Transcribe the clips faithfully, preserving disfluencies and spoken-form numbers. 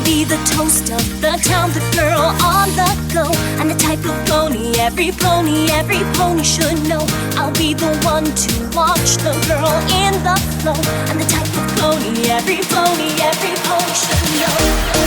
be the toast of the town, the girl on the go. I'm the type of pony every pony, every pony should know. I'll be the one to watch the girl in the flow. I'm the type of pony every pony, every pony should know.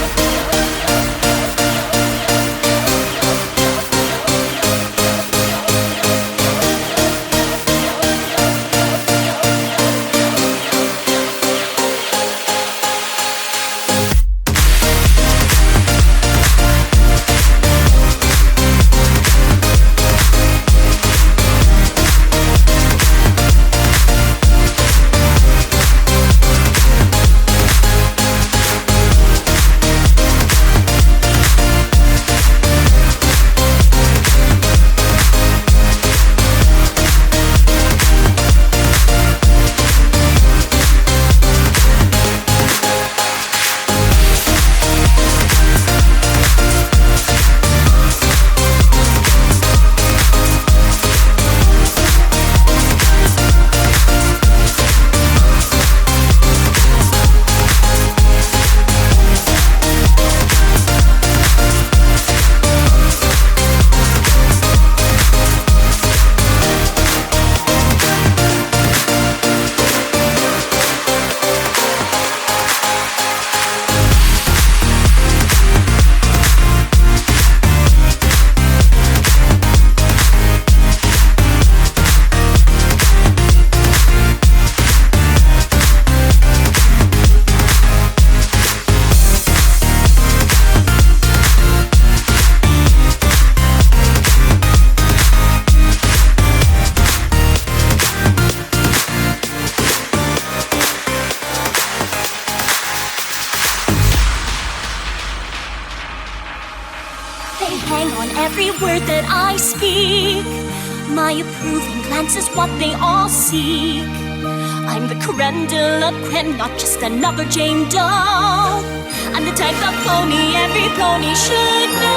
They hang on every word that I speak. My approving glance is what they all seek. I'm the creme de la creme, not just another Jane Doe. I'm the type of pony every pony should know.